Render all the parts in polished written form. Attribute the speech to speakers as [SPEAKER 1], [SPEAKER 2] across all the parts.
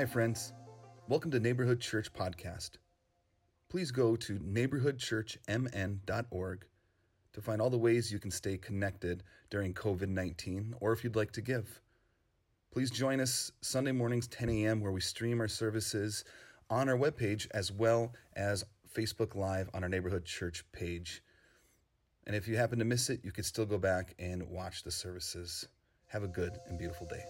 [SPEAKER 1] Hi, friends. Welcome to Neighborhood Church Podcast. Please go to neighborhoodchurchmn.org to find all the ways you can stay connected during COVID-19, or if you'd like to give. Please join us Sunday mornings, 10 a.m., where we stream our services on our webpage as well as Facebook Live on our Neighborhood Church page. And if you happen to miss it, you can still go back and watch the services. Have a good and beautiful day.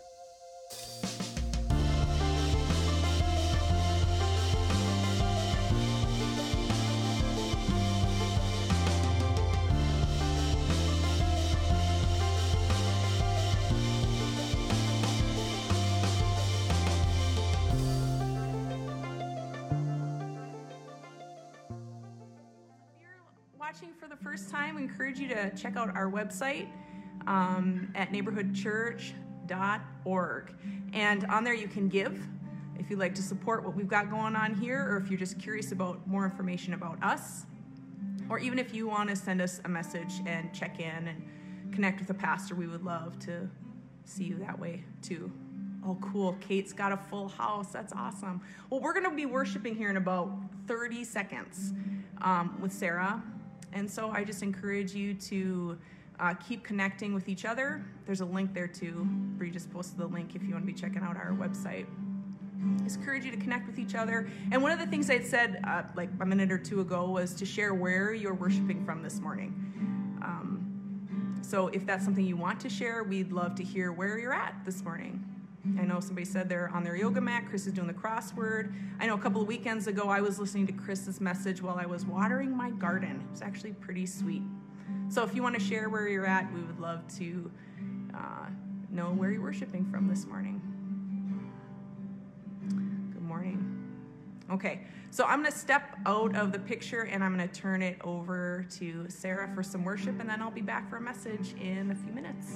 [SPEAKER 2] Watching for the first time, we encourage you to check out our website at neighborhoodchurch.org. And on there you can give if you'd like to support what we've got going on here, or if you're just curious about more information about us, or even if you want to send us a message and check in and connect with a pastor. We would love to see you that way too. Oh, cool. Kate's got a full house. That's awesome. Well, we're going to be worshiping here in about 30 seconds with Sarah. And so I just encourage you to keep connecting with each other. There's a link there too. Bree just posted the link if you want to be checking out our website. I just encourage you to connect with each other. And one of the things I'd said like a minute or two ago was to share where you're worshiping from this morning. So if that's something you want to share, we'd love to hear where you're at this morning. I know somebody said they're on their yoga mat. Chris is doing the crossword. I know a couple of weekends ago I was listening to Chris's message while I was watering my garden. It was actually pretty sweet. So if you want to share where you're at, we would love to know where you're worshiping from this morning. Good morning. Okay, so I'm going to step out of the picture and I'm going to turn it over to Sarah for some worship, and then I'll be back for a message in a few minutes.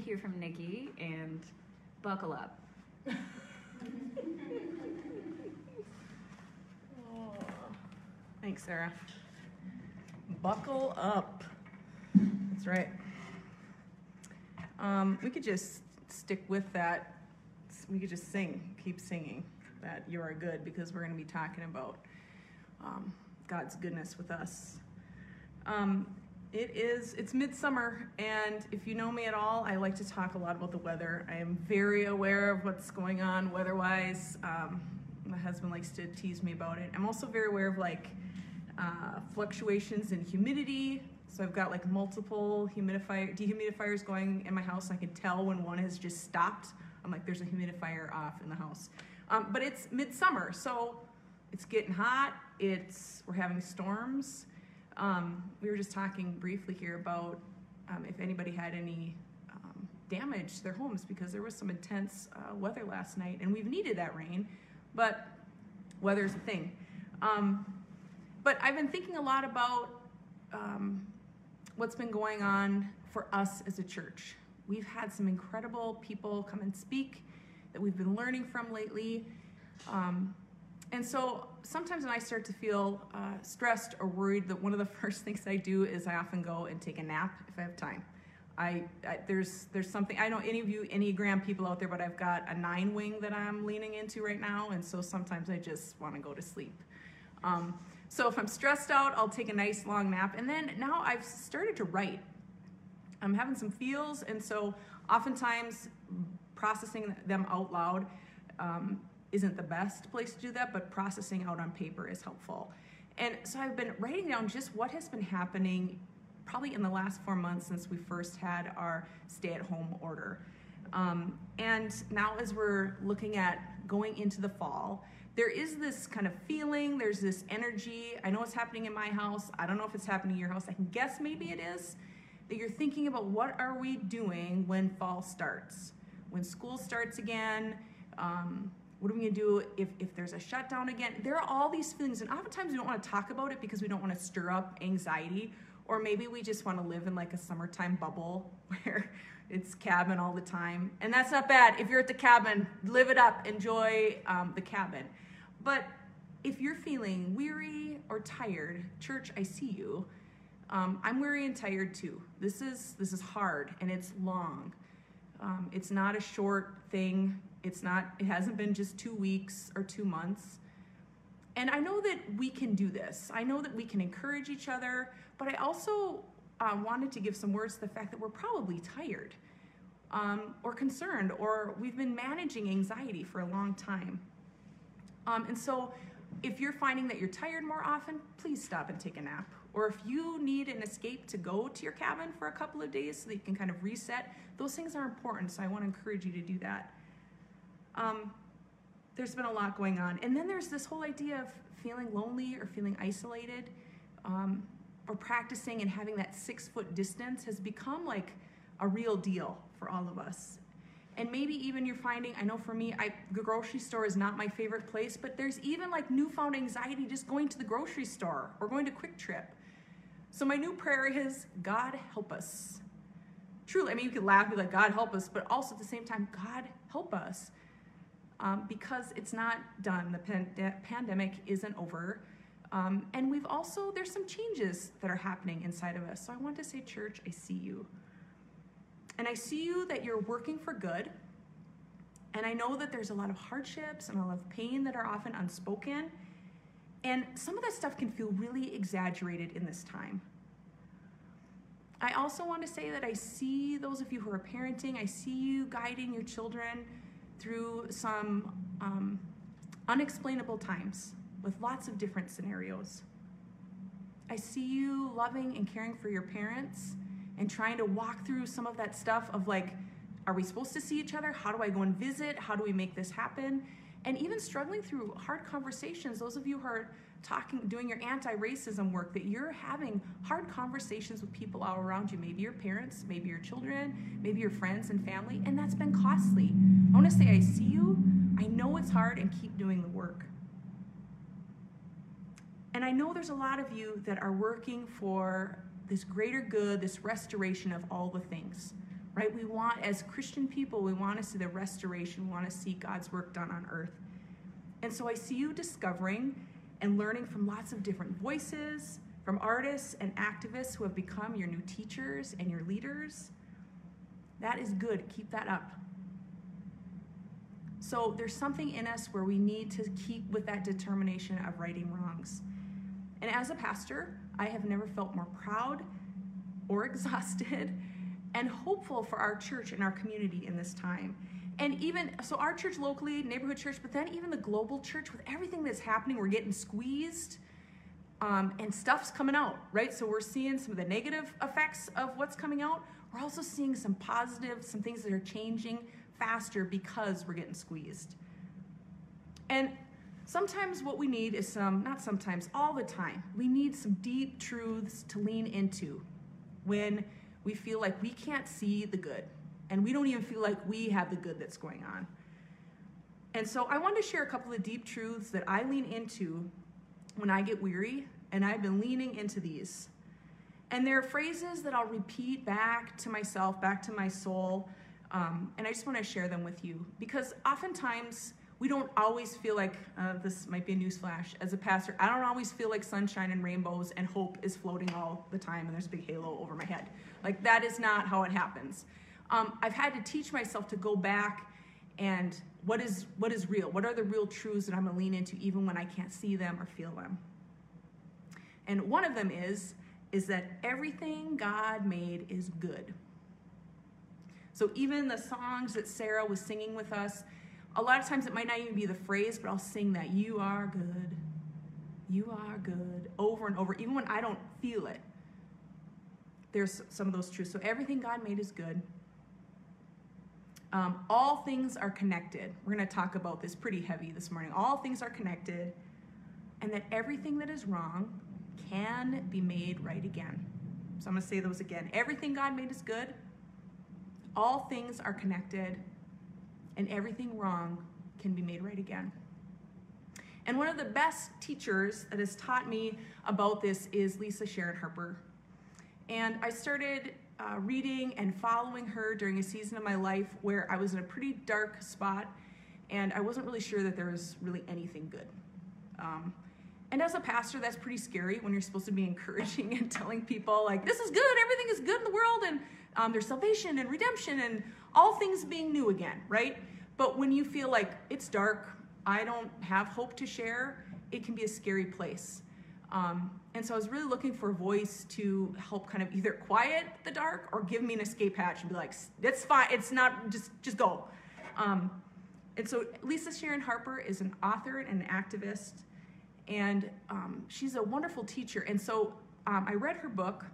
[SPEAKER 3] hear from Nikki, and buckle up.
[SPEAKER 2] Thanks, Sarah. Buckle up. That's right. We could just stick with that. We could just keep singing that you are good, because we're going to be talking about God's goodness with us. It's midsummer, and if you know me at all, I like to talk a lot about the weather. I am very aware of what's going on weather-wise. My husband likes to tease me about it. I'm also very aware of fluctuations in humidity. So I've got like multiple dehumidifiers going in my house. I can tell when one has just stopped. I'm like, there's a humidifier off in the house. But it's midsummer, so it's getting hot. We're having storms. We were just talking briefly here about if anybody had any damage to their homes, because there was some intense weather last night, and we've needed that rain, but weather's a thing. But I've been thinking a lot about what's been going on for us as a church. We've had some incredible people come and speak that we've been learning from lately. And so sometimes when I start to feel stressed or worried, that one of the first things I do is I often go and take a nap if I have time. There's something, I don't know any of you Enneagram people out there, but I've got a 9 wing that I'm leaning into right now, and so sometimes I just want to go to sleep. So if I'm stressed out, I'll take a nice long nap, and then now I've started to write. I'm having some feels, and so oftentimes processing them out loud isn't the best place to do that, but processing out on paper is helpful. And so I've been writing down just what has been happening probably in the last 4 months since we first had our stay-at-home order. And now as we're looking at going into the fall, there is this kind of feeling, there's this energy. I know it's happening in my house. I don't know if it's happening in your house. I can guess maybe it is, that you're thinking about what are we doing when fall starts? When school starts again, what are we gonna do if there's a shutdown again? There are all these feelings, and oftentimes we don't wanna talk about it because we don't wanna stir up anxiety, or maybe we just wanna live in like a summertime bubble where it's cabin all the time. And that's not bad. If you're at the cabin, live it up, enjoy the cabin. But if you're feeling weary or tired, church, I see you. I'm weary and tired too. This is hard, and it's long. It's not a short thing. It hasn't been just 2 weeks or 2 months. And I know that we can do this. I know that we can encourage each other, but I also wanted to give some words to the fact that we're probably tired or concerned, or we've been managing anxiety for a long time. And so if you're finding that you're tired more often, please stop and take a nap. Or if you need an escape to go to your cabin for a couple of days so that you can kind of reset, those things are important, so I want to encourage you to do that. There's been a lot going on. And then there's this whole idea of feeling lonely or feeling isolated, or practicing and having that 6-foot distance has become like a real deal for all of us. And maybe even you're finding, I know for me, the grocery store is not my favorite place, but there's even like newfound anxiety just going to the grocery store or going to Quick Trip. So my new prayer is, God help us. Truly, I mean, you could laugh and be like, God help us, but also at the same time, God help us. Because it's not done. The pandemic isn't over. And there's some changes that are happening inside of us. So I want to say, church, I see you. And I see you that you're working for good. And I know that there's a lot of hardships and a lot of pain that are often unspoken. And some of that stuff can feel really exaggerated in this time. I also want to say that I see those of you who are parenting, I see you guiding your children through some unexplainable times with lots of different scenarios. I see you loving and caring for your parents and trying to walk through some of that stuff of like, are we supposed to see each other? How do I go and visit? How do we make this happen? And even struggling through hard conversations. Those of you who are doing your anti-racism work, that you're having hard conversations with people all around you, maybe your parents, maybe your children, maybe your friends and family, and that's been costly. I want to say I see you, I know it's hard, and keep doing the work. And I know there's a lot of you that are working for this greater good, this restoration of all the things. right? We want, as Christian people, we want to see the restoration. We want to see God's work done on earth. And so I see you discovering and learning from lots of different voices, from artists and activists who have become your new teachers and your leaders. That is good. Keep that up. So there's something in us where we need to keep with that determination of righting wrongs. And as a pastor, I have never felt more proud or exhausted and hopeful for our church and our community in this time. And even, so our church locally, neighborhood church, but then even the global church, with everything that's happening, we're getting squeezed and stuff's coming out, right? So we're seeing some of the negative effects of what's coming out. We're also seeing some positive, some things that are changing faster because we're getting squeezed. And sometimes what we need is not sometimes, all the time, we need some deep truths to lean into when we feel like we can't see the good and we don't even feel like we have the good that's going on. And so I wanted to share a couple of deep truths that I lean into when I get weary, and I've been leaning into these. And they're phrases that I'll repeat back to myself, back to my soul, and I just want to share them with you, because oftentimes we don't always feel like, this might be a newsflash, as a pastor, I don't always feel like sunshine and rainbows and hope is floating all the time and there's a big halo over my head. Like, that is not how it happens. I've had to teach myself to go back and what is real? What are the real truths that I'm going to lean into even when I can't see them or feel them? And one of them is that everything God made is good. So even the songs that Sarah was singing with us, a lot of times it might not even be the phrase, but I'll sing that, you are good, over and over, even when I don't feel it. There's some of those truths. So everything God made is good. All things are connected. We're going to talk about this pretty heavy this morning. All things are connected, and that everything that is wrong can be made right again. So I'm going to say those again. Everything God made is good. All things are connected, and everything wrong can be made right again. And one of the best teachers that has taught me about this is Lisa Sharon Harper. And I started reading and following her during a season of my life where I was in a pretty dark spot, and I wasn't really sure that there was really anything good. And as a pastor, that's pretty scary when you're supposed to be encouraging and telling people, like, this is good, everything is good in the world, and there's salvation and redemption and all things being new again, right? But when you feel like it's dark, I don't have hope to share, it can be a scary place. And so I was really looking for a voice to help kind of either quiet the dark or give me an escape hatch and be like, that's fine, it's not, just go. And so Lisa Sharon Harper is an author and an activist, and she's a wonderful teacher. And so I read her book,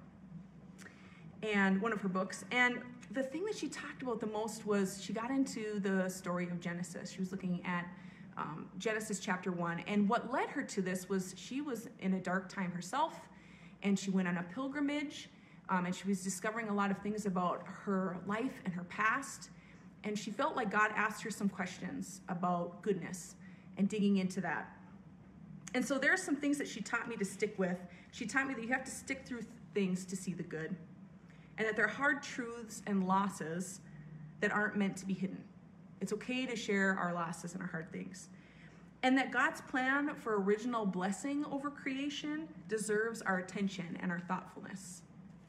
[SPEAKER 2] and one of her books, and the thing that she talked about the most was she got into the story of Genesis. She was looking at Genesis chapter 1, and what led her to this was she was in a dark time herself, and she went on a pilgrimage, and she was discovering a lot of things about her life and her past, and she felt like God asked her some questions about goodness and digging into that. And so there are some things that she taught me to stick with. She taught me that you have to stick through things to see the good, and that there are hard truths and losses that aren't meant to be hidden. It's okay to share our losses and our hard things. And that God's plan for original blessing over creation deserves our attention and our thoughtfulness.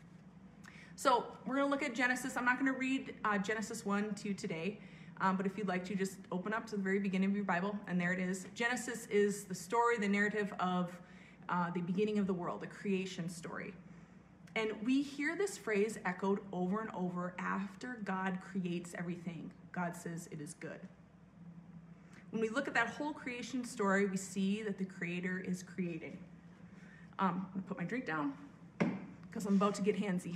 [SPEAKER 2] So we're going to look at Genesis. I'm not going to read Genesis 1 to today, but if you'd like to, just open up to the very beginning of your Bible, and there it is. Genesis is the story, the narrative of the beginning of the world, the creation story. And we hear this phrase echoed over and over after God creates everything. God says it is good. When we look at that whole creation story, we see that the Creator is creating. I'm going to put my drink down because I'm about to get handsy.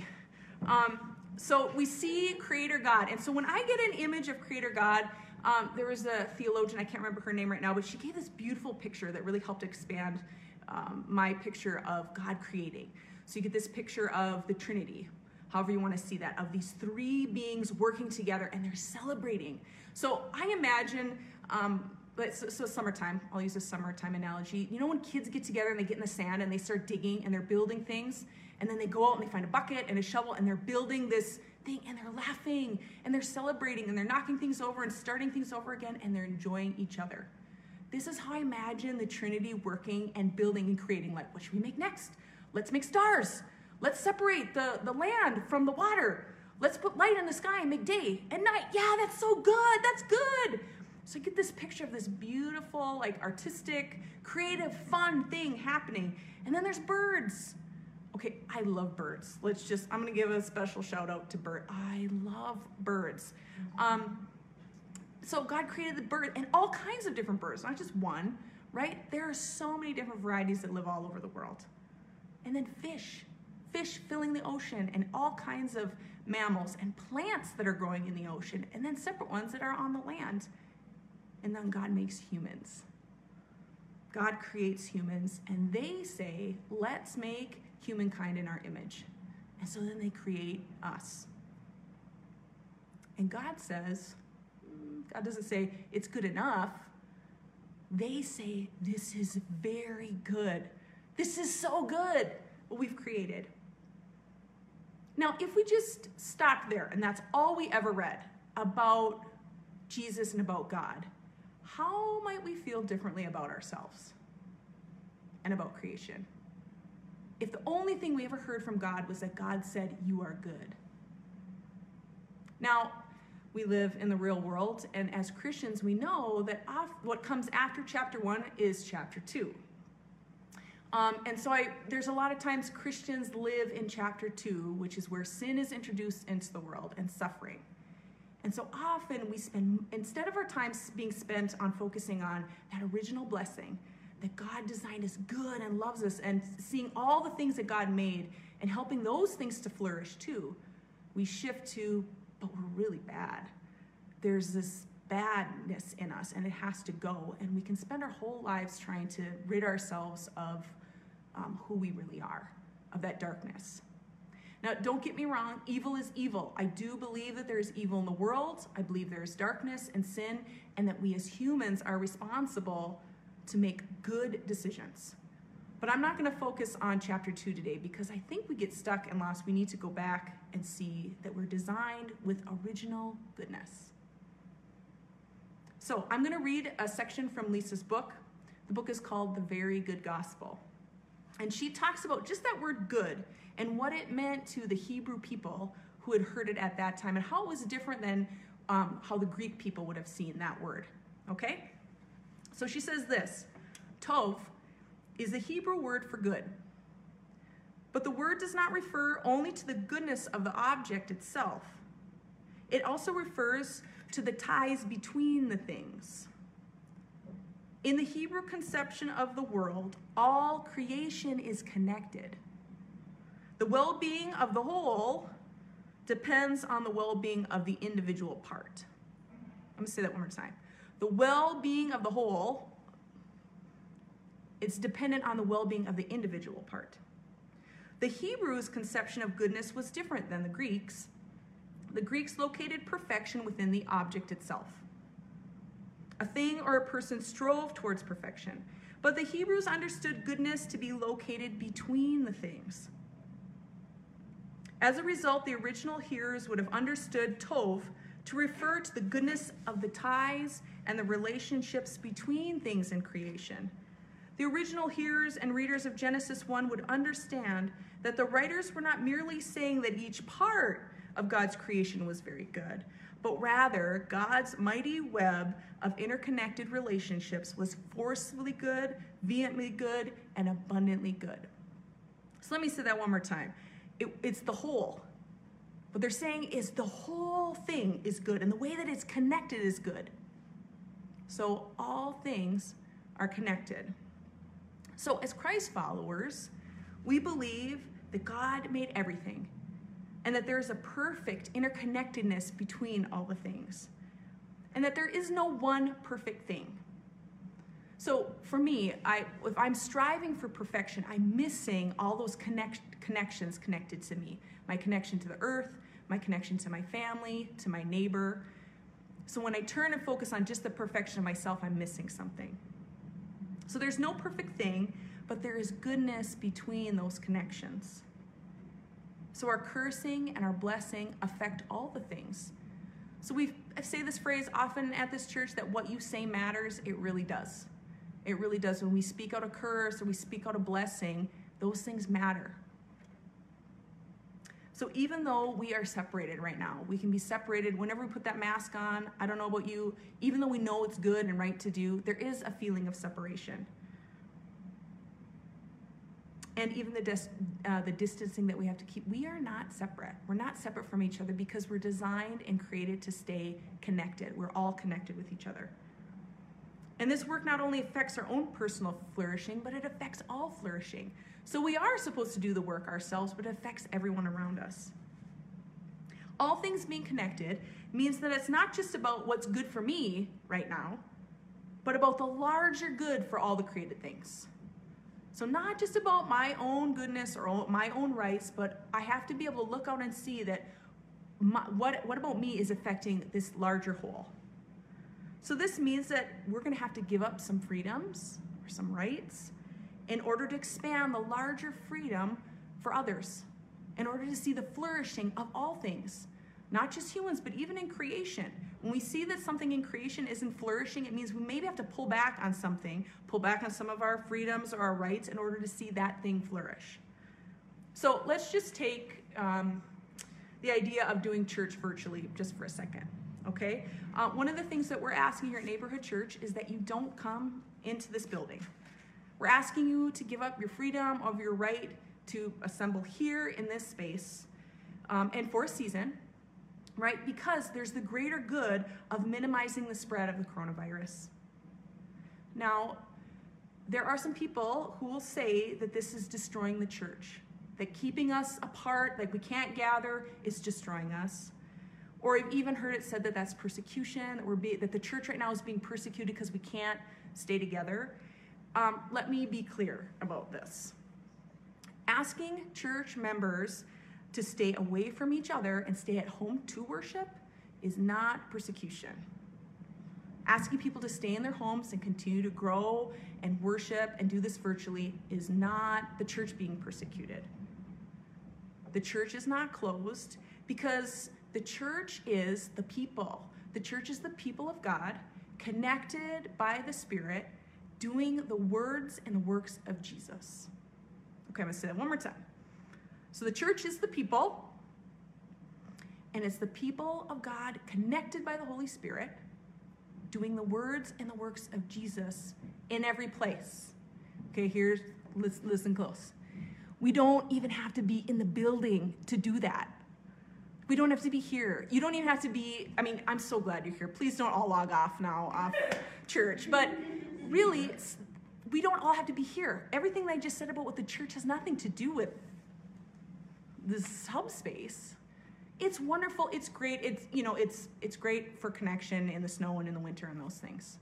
[SPEAKER 2] So we see Creator God. And so when I get an image of Creator God, there was a theologian, I can't remember her name right now, but she gave this beautiful picture that really helped expand my picture of God creating. So you get this picture of the Trinity, however you want to see that, of these three beings working together, and they're celebrating. So I imagine, so summertime, I'll use a summertime analogy. You know when kids get together and they get in the sand and they start digging and they're building things, and then they go out and they find a bucket and a shovel and they're building this thing, and they're laughing and they're celebrating and they're knocking things over and starting things over again, and they're enjoying each other. This is how I imagine the Trinity working and building and creating. Like, what should we make next? Let's make stars. Let's separate the land from the water. Let's put light in the sky and make day and night. Yeah, that's so good. That's good. So I get this picture of this beautiful, like artistic, creative, fun thing happening. And then there's birds. Okay, I love birds. I'm gonna give a special shout out to birds. I love birds. So God created the bird and all kinds of different birds, not just one, right? There are so many different varieties that live all over the world. And then fish filling the ocean, and all kinds of mammals and plants that are growing in the ocean, and then separate ones that are on the land. And then God makes humans. God creates humans, and they say, let's make humankind in our image. And so then they create us. And God says, God doesn't say it's good enough. They say, this is very good. This is so good, what we've created. Now, if we just stopped there and that's all we ever read about Jesus and about God, how might we feel differently about ourselves and about creation? If the only thing we ever heard from God was that God said, you are good. Now, we live in the real world, and as Christians, we know that what comes after chapter 1 is chapter 2. And so there's a lot of times Christians live in chapter 2, which is where sin is introduced into the world and suffering. And so often we spend, instead of our time being spent on focusing on that original blessing that God designed us good and loves us, and seeing all the things that God made and helping those things to flourish too, we shift to, but we're really bad. There's this badness in us and it has to go. And we can spend our whole lives trying to rid ourselves of who we really are, of that darkness. Now, don't get me wrong, evil is evil. I do believe that there is evil in the world. I believe there is darkness and sin, and that we as humans are responsible to make good decisions. But I'm not going to focus on chapter 2 today, because I think we get stuck and lost. We need to go back and see that we're designed with original goodness. So I'm going to read a section from Lisa's book. The book is called The Very Good Gospel. And she talks about just that word good and what it meant to the Hebrew people who had heard it at that time, and how it was different than how the Greek people would have seen that word. Okay? So she says this: Tov is the Hebrew word for good. But the word does not refer only to the goodness of the object itself. It also refers to the ties between the things. In the Hebrew conception of the world, all creation is connected. The well-being of the whole depends on the well-being of the individual part. I'm going to say that one more time. The well-being of the whole, it's dependent on the well-being of the individual part. The Hebrews' conception of goodness was different than the Greeks. The Greeks located perfection within the object itself. A thing or a person strove towards perfection, but the Hebrews understood goodness to be located between the things. As a result, the original hearers would have understood Tov to refer to the goodness of the ties and the relationships between things in creation. The original hearers and readers of Genesis 1 would understand that the writers were not merely saying that each part of God's creation was very good, but rather God's mighty web of interconnected relationships was forcefully good, vehemently good, and abundantly good. So let me say that one more time. It's the whole. What they're saying is the whole thing is good, and the way that it's connected is good. So all things are connected. So as Christ followers, we believe that God made everything, and that there's a perfect interconnectedness between all the things, and that there is no one perfect thing. So for me, if I'm striving for perfection, I'm missing all those connections connected to me. My connection to the earth, my connection to my family, to my neighbor. So when I turn and focus on just the perfection of myself, I'm missing something. So there's no perfect thing, but there is goodness between those connections. So our cursing and our blessing affect all the things. So I say this phrase often at this church, that what you say matters. It really does. It really does. When we speak out a curse or we speak out a blessing, those things matter. So even though we are separated right now, we can be separated whenever we put that mask on. I don't know about you. Even though we know it's good and right to do, there is a feeling of separation. And even the distancing that we have to keep, we are not separate. We're not separate from each other because we're designed and created to stay connected. We're all connected with each other. And this work not only affects our own personal flourishing, but it affects all flourishing. So we are supposed to do the work ourselves, but it affects everyone around us. All things being connected means that it's not just about what's good for me right now, but about the larger good for all the created things. So not just about my own goodness or my own rights, but I have to be able to look out and see that what about me is affecting this larger whole. So this means that we're going to have to give up some freedoms or some rights in order to expand the larger freedom for others, in order to see the flourishing of all things, not just humans, but even in creation. When we see that something in creation isn't flourishing, it means we maybe have to pull back on something, pull back on some of our freedoms or our rights in order to see that thing flourish. So let's just take the idea of doing church virtually just for a second, okay? One of the things that we're asking here at Neighborhood Church is that you don't come into this building. We're asking you to give up your freedom of your right to assemble here in this space and for a season, right? Because there's the greater good of minimizing the spread of the coronavirus. Now, there are some people who will say that this is destroying the church, that keeping us apart, like we can't gather, is destroying us. Or I've even heard it said that that's persecution, that the church right now is being persecuted because we can't stay together. Let me be clear about this. Asking church members to stay away from each other and stay at home to worship is not persecution. Asking people to stay in their homes and continue to grow and worship and do this virtually is not the church being persecuted. The church is not closed because the church is the people. The church is the people of God, connected by the Spirit, doing the words and the works of Jesus. Okay, I'm going to say that one more time. So the church is the people, and it's the people of God connected by the Holy Spirit, doing the words and the works of Jesus in every place. Okay, listen close. We don't even have to be in the building to do that. We don't have to be here. You don't even have to be, I'm so glad you're here. Please don't all log off now off church. But really, we don't all have to be here. Everything that I just said about what the church has nothing to do with this subspace. It's wonderful. It's great. It's great for connection in the snow and in the winter and those things.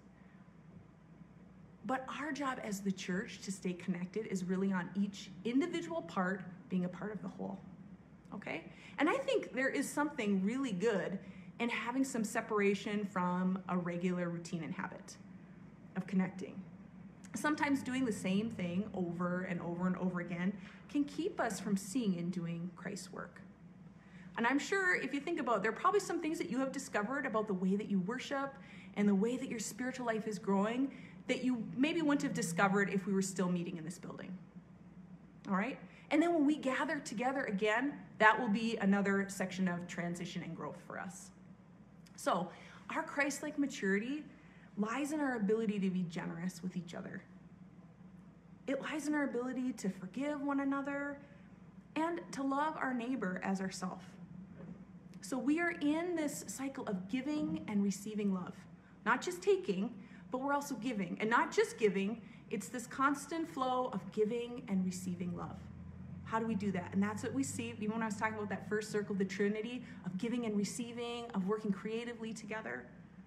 [SPEAKER 2] But our job as the church to stay connected is really on each individual part being a part of the whole. Okay? And I think there is something really good in having some separation from a regular routine and habit of connecting. Sometimes doing the same thing over and over and over again can keep us from seeing and doing Christ's work. And I'm sure if you think about it, there are probably some things that you have discovered about the way that you worship and the way that your spiritual life is growing that you maybe wouldn't have discovered if we were still meeting in this building. All right? And then when we gather together again, that will be another section of transition and growth for us. So our Christ-like maturity lies in our ability to be generous with each other. It lies in our ability to forgive one another and to love our neighbor as ourselves. So we are in this cycle of giving and receiving love. Not just taking, but we're also giving. And not just giving, it's this constant flow of giving and receiving love. How do we do that? And that's what we see, even when I was talking about that first circle, the Trinity, of giving and receiving, of working creatively together.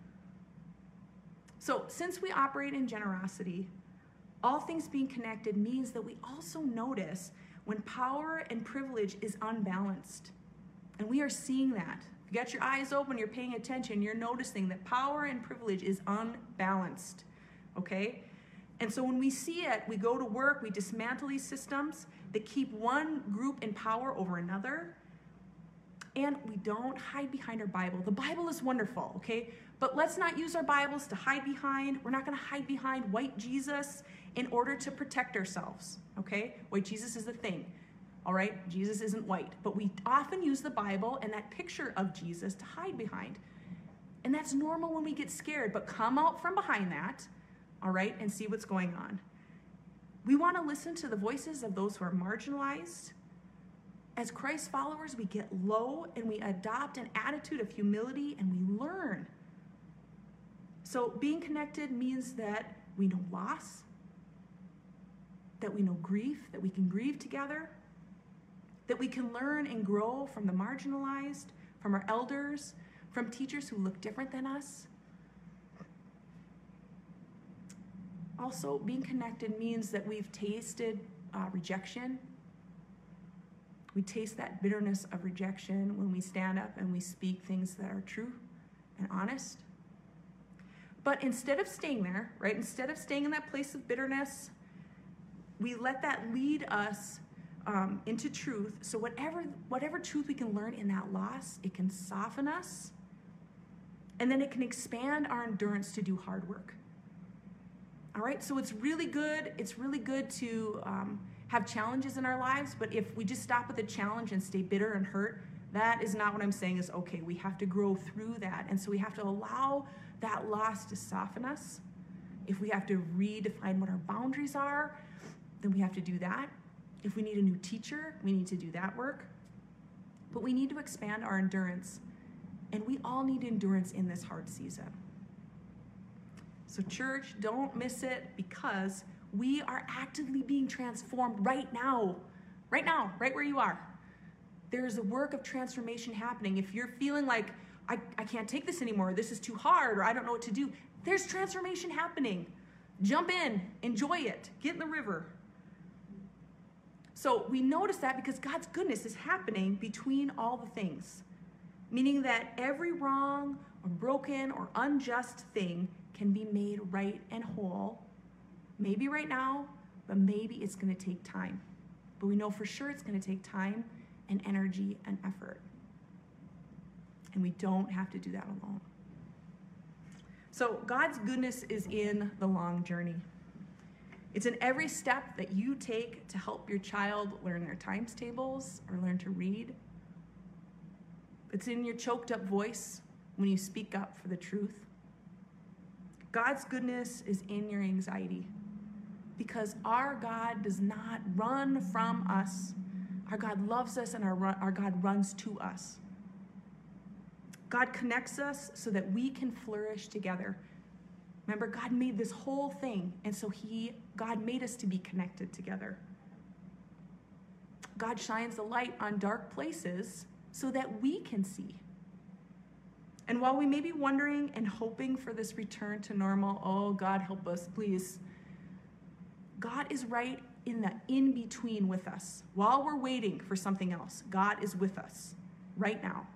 [SPEAKER 2] So since we operate in generosity, all things being connected means that we also notice when power and privilege is unbalanced. And we are seeing that. If you got your eyes open, you're paying attention, you're noticing that power and privilege is unbalanced, okay? And so when we see it, we go to work, we dismantle these systems that keep one group in power over another, and we don't hide behind our Bible. The Bible is wonderful, okay? But let's not use our Bibles to hide behind. We're not going to hide behind white Jesus in order to protect ourselves, okay? White Jesus is a thing, all right? Jesus isn't white. But we often use the Bible and that picture of Jesus to hide behind. And that's normal when we get scared, but come out from behind that, all right, and see what's going on. We want to listen to the voices of those who are marginalized. As Christ followers, we get low and we adopt an attitude of humility and we learn. So being connected means that we know loss, that we know grief, that we can grieve together, that we can learn and grow from the marginalized, from our elders, from teachers who look different than us. Also, being connected means that we've tasted rejection. We taste that bitterness of rejection when we stand up and we speak things that are true and honest. But instead of staying there, right, instead of staying in that place of bitterness, we let that lead us into truth. So whatever truth we can learn in that loss, it can soften us, and then it can expand our endurance to do hard work. All right, so it's really good to have challenges in our lives, but if we just stop at the challenge and stay bitter and hurt, that is not what I'm saying is okay. We have to grow through that, and so we have to allow that loss to soften us. If we have to redefine what our boundaries are, then we have to do that. If we need a new teacher, we need to do that work. But we need to expand our endurance, and we all need endurance in this hard season. So church, don't miss it, because we are actively being transformed right now, right where you are. There's a work of transformation happening. If you're feeling like, I can't take this anymore, this is too hard, or I don't know what to do, there's transformation happening. Jump in, enjoy it, get in the river. So we notice that because God's goodness is happening between all the things, meaning that every wrong or broken or unjust thing can be made right and whole. Maybe right now, but maybe it's going to take time. But we know for sure it's going to take time and energy and effort. And we don't have to do that alone. So God's goodness is in the long journey. It's in every step that you take to help your child learn their times tables or learn to read. It's in your choked up voice when you speak up for the truth. God's goodness is in your anxiety, because our God does not run from us. Our God loves us, and our God runs to us. God connects us so that we can flourish together. Remember, God made this whole thing, and so God made us to be connected together. God shines the light on dark places so that we can see. And while we may be wondering and hoping for this return to normal, oh, God help us, please. God is right in the in-between with us. While we're waiting for something else, God is with us right now.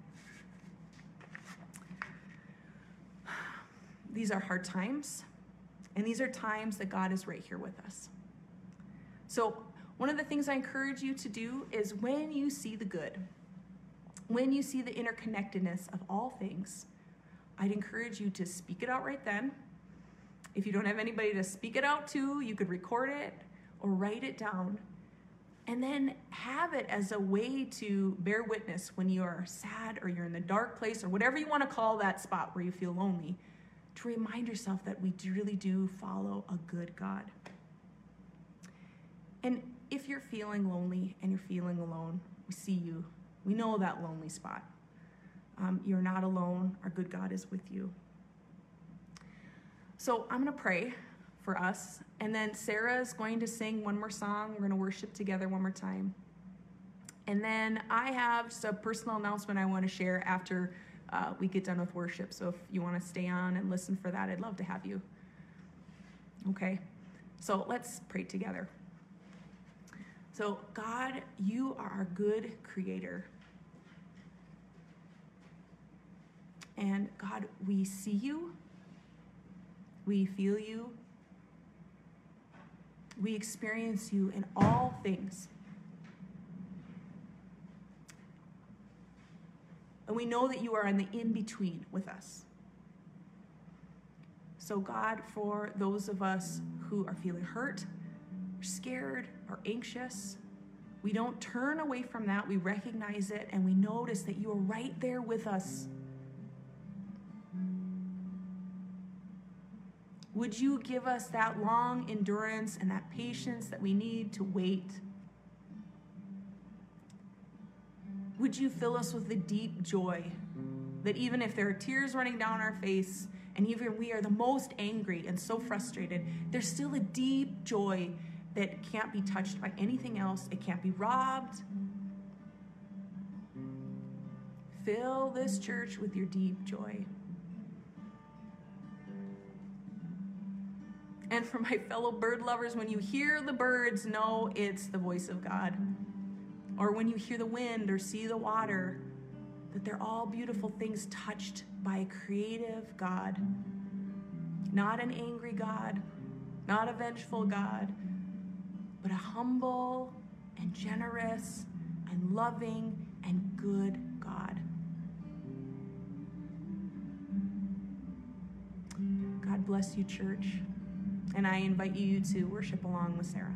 [SPEAKER 2] These are hard times, and these are times that God is right here with us. So one of the things I encourage you to do is when you see the good, when you see the interconnectedness of all things, I'd encourage you to speak it out right then. If you don't have anybody to speak it out to, you could record it or write it down, and then have it as a way to bear witness when you are sad or you're in the dark place or whatever you want to call that spot where you feel lonely, to remind yourself that we really do follow a good God. And if you're feeling lonely and you're feeling alone, we see you. We know that lonely spot. You're not alone. Our good God is with you. So I'm going to pray for us, and then Sarah is going to sing one more song. We're going to worship together one more time. And then I have just a personal announcement I want to share after we get done with worship. So if you want to stay on and listen for that, I'd love to have you. Okay? So let's pray together. So, God, you are our good creator. And God, we see you, we feel you, we experience you in all things. And we know that you are in the in-between with us. So God, for those of us who are feeling hurt, or scared, or anxious, we don't turn away from that. We recognize it and we notice that you are right there with us. Would you give us that long endurance and that patience that we need to wait? Would you fill us with the deep joy that even if there are tears running down our face and even we are the most angry and so frustrated, there's still a deep joy that can't be touched by anything else. It can't be robbed. Fill this church with your deep joy. And for my fellow bird lovers, when you hear the birds, know it's the voice of God. Or when you hear the wind or see the water, that they're all beautiful things touched by a creative God. Not an angry God, not a vengeful God, but a humble and generous and loving and good God. God bless you, church. And I invite you to worship along with Sarah.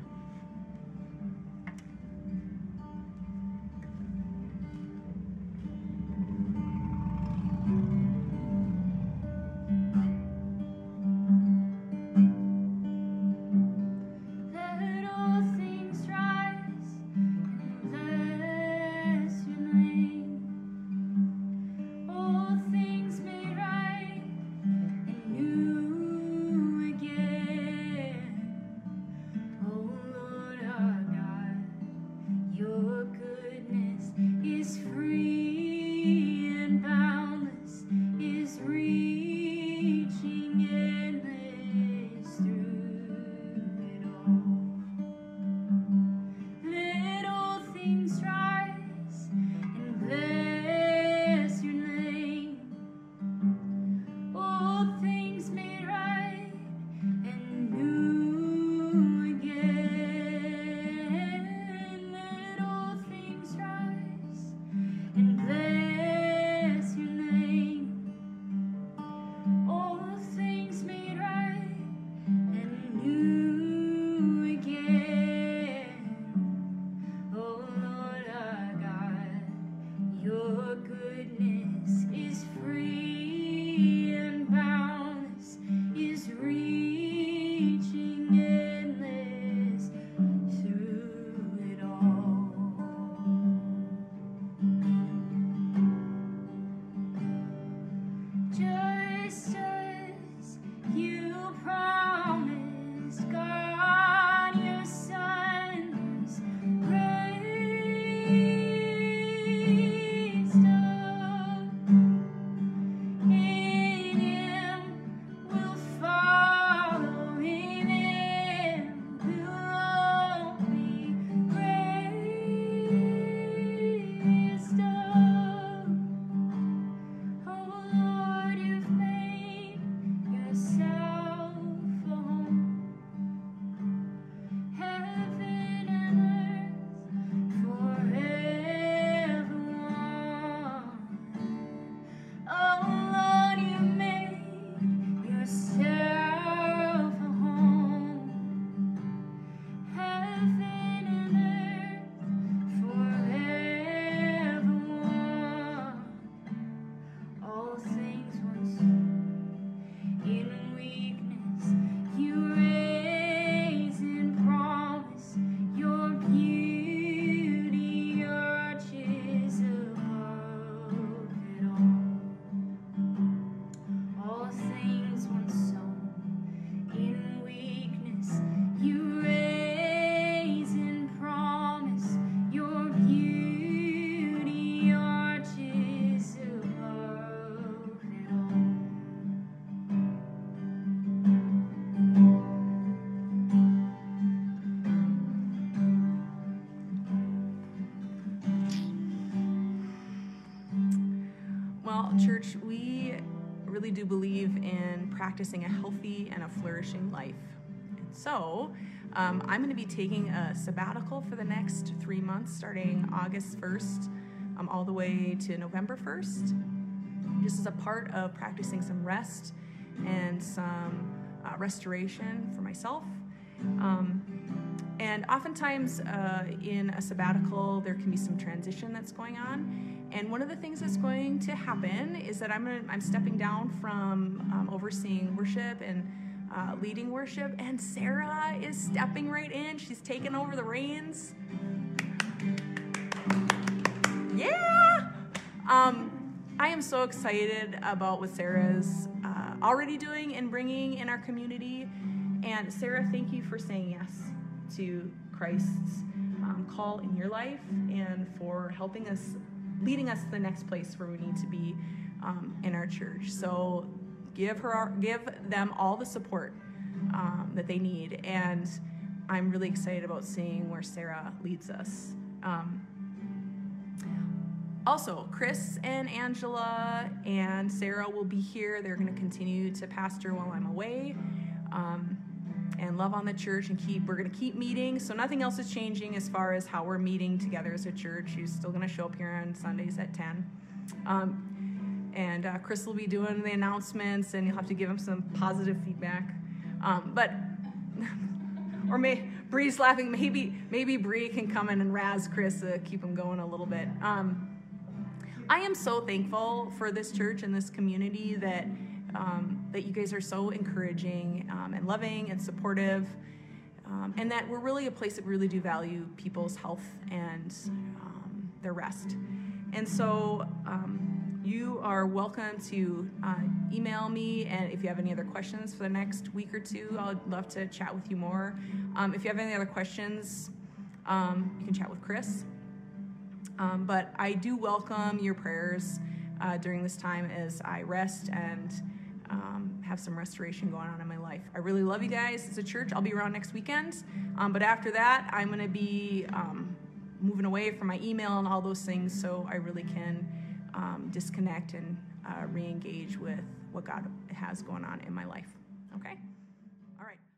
[SPEAKER 4] Oh
[SPEAKER 2] church, we really do believe in practicing a healthy and a flourishing life. And so I'm going to be taking a sabbatical for the next 3 months, starting August 1st all the way to November 1st. This is a part of practicing some rest and some restoration for myself. And oftentimes in a sabbatical, there can be some transition that's going on. And one of the things that's going to happen is that I'm stepping down from overseeing worship and leading worship, and Sarah is stepping right in. She's taking over the reins. Yeah! I am so excited about what Sarah's already doing and bringing in our community. And Sarah, thank you for saying yes to Christ's call in your life and for helping us, leading us to the next place where we need to be in our church. So give them all the support that they need. And I'm really excited about seeing where Sarah leads us. Also, Chris and Angela and Sarah will be here. They're going to continue to pastor while I'm away and love on the church, and we're going to keep meeting. So nothing else is changing as far as how we're meeting together as a church. She's still going to show up here on Sundays at 10. And Chris will be doing the announcements, and you'll have to give him some positive feedback. Bree's laughing. Maybe Bree can come in and razz Chris, keep him going a little bit. I am so thankful for this church and this community that you guys are so encouraging and loving and supportive, and that we're really a place that really do value people's health and their rest. And so you are welcome to email me, and if you have any other questions for the next week or two, I'd love to chat with you more. If you have any other questions, you can chat with Chris. But I do welcome your prayers during this time as I rest and have some restoration going on in my life. I really love you guys as a church. I'll be around next weekend. But after that, I'm going to be moving away from my email and all those things, so I really can disconnect and re-engage with what God has going on in my life. Okay? All right.